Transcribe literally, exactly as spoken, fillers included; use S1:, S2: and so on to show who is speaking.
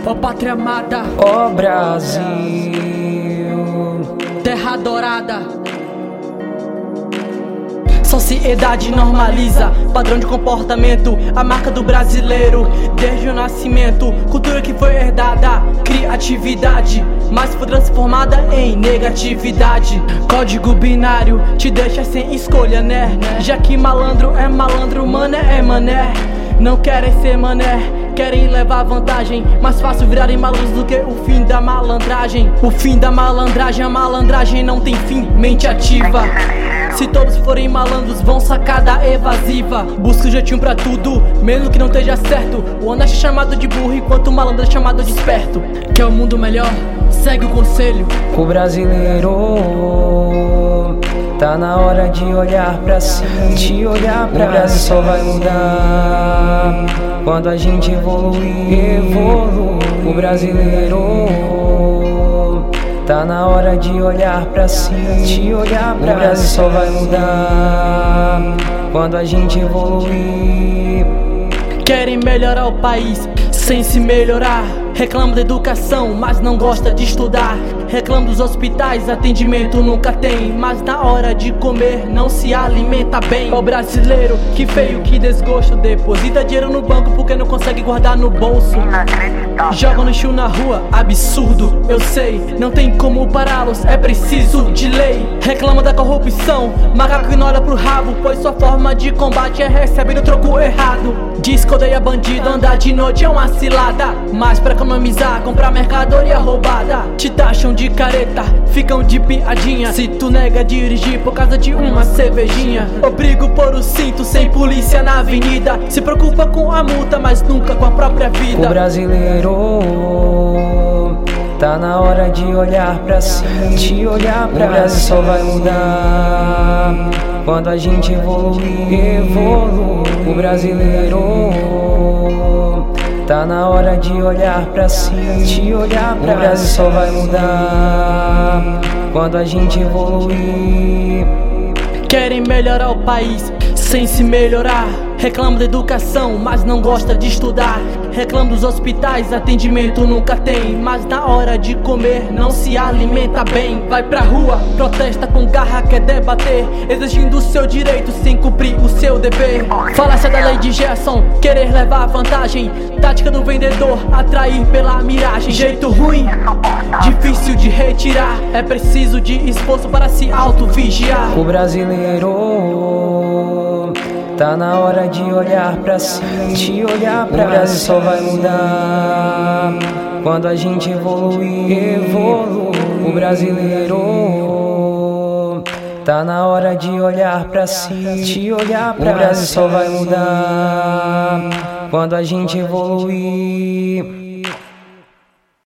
S1: Ó pátria amada,
S2: ó Brasil,
S1: terra dourada. Sociedade normaliza padrão de comportamento, a marca do brasileiro desde o nascimento. Cultura que foi herdada, criatividade, mas foi transformada em negatividade. Código binário te deixa sem escolha, né? Já que malandro é malandro, mané é mané. Não querem ser mané, querem levar vantagem. Mais fácil virarem malandros do que o fim da malandragem. O fim da malandragem, a malandragem não tem fim, mente ativa. Se todos forem malandros, vão sacada evasiva. Busca o jeitinho pra tudo, mesmo que não esteja certo. O honesto é chamado de burro, enquanto o malandro é chamado de esperto. Quer um mundo melhor? Segue o conselho.
S2: O brasileiro tá na hora de olhar pra si, de olhar pra si. O Brasil só vai mudar quando a gente evoluir, evoluir. O brasileiro tá na hora de olhar pra si, de olhar pra si. O Brasil só vai mudar quando a gente evoluir.
S1: Querem melhorar o país sem se melhorar. Reclama da educação, mas não gosta de estudar. Reclama dos hospitais, atendimento nunca tem. Mas na hora de comer não se alimenta bem. O brasileiro, que feio, que desgosto. Deposita dinheiro no banco porque não consegue guardar no bolso. Joga no lixo na rua, absurdo, eu sei. Não tem como pará-los, é preciso de lei. Reclama da corrupção, macaco que não olha pro rabo, pois sua forma de combate é receber o troco errado. Diz que odeia bandido, andar de noite é uma cilada. Mas pra economizar, comprar mercadoria roubada. Te taxam de careta, ficam de piadinha. Se tu nega dirigir por causa de uma cervejinha. Obrigo por o cinto sem polícia na avenida. Se preocupa com a multa, mas nunca com a própria vida.
S2: O brasileiro tá na hora de olhar pra si, de olhar pra si. O Brasil só vai mudar quando a gente evoluir, evoluir. O brasileiro tá na hora de olhar pra si, de olhar pra si. O Brasil só vai mudar quando a gente evoluir.
S1: Querem melhorar o país sem se melhorar. Reclama da educação, mas não gosta de estudar. Reclama dos hospitais, atendimento nunca tem. Mas na hora de comer não se alimenta bem. Vai pra rua, protesta com garra, quer debater, exigindo o seu direito sem cumprir o seu dever. Falácia da lei de Gerson, querer levar vantagem. Tática do vendedor, atrair pela miragem. Jeito ruim, difícil de retirar. É preciso de esforço para se auto-vigiar.
S2: O brasileiro tá na hora de olhar pra si, de olhar pra si. O Brasil só vai mudar quando a gente evoluir, evoluir. O brasileiro tá na hora de olhar pra si, de olhar pra si. O Brasil só vai mudar quando a gente evoluir.